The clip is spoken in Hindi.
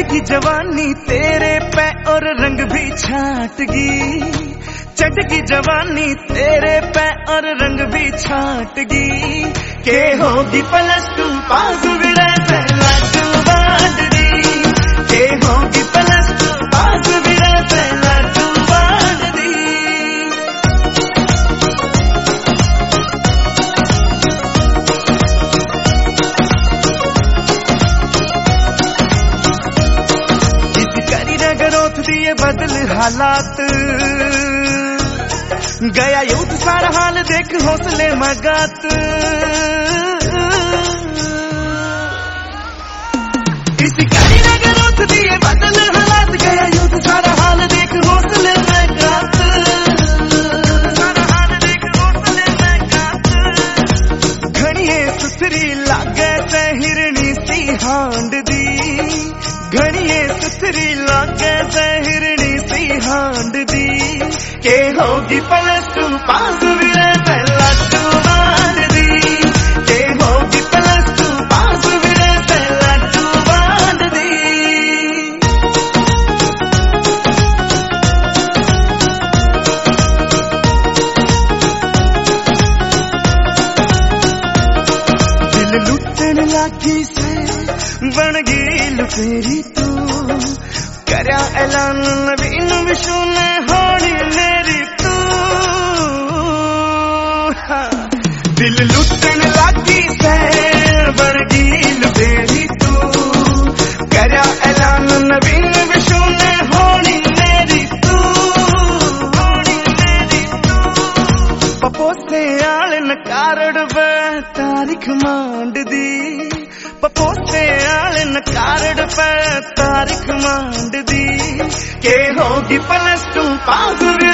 चढ़गी जवानी तेरे पे और रंग भी छाटगी, चढ़गी जवानी तेरे पे और रंग भी छाटगी। के होगी +2 पास विड़े पहला तू बांटगी, के होगी +2 पास विड़े पहला तू बांटगी। दिए बदल हालात, गया यूथ सारा हाल देख हौसले मगात। इसी करी ने ग्रोथ दिए बदल हालात, गया यूथ सारा हाल देख हौसले मगात। सारा हाल देख हौसले मगात। घड़िए सुथरी लागे ते हिरणी सी हांड दी, घड़िए सुथरी लागे ते हिरणी सी हांड दी। के होगी +2 पास विड़े पहला तू बांटगी, के होगी +2 पास विड़े पहला तू बांटगी। दिल लुटन लागी से बन गई लुटेरी तू, करया ऐलान नवीन विशु ने होनी मेरी तू। दिल लुटन लागी से बन गई लुटेरी तू, करया ऐलान नवीन विशु ने होनी मेरी तू, होनी मेरी तू। पपोसे आले नकारड़ वे तारीख मांड दी, पपोसे आले नकारड़ पे तारीख मांड दी। के होगी +2 पास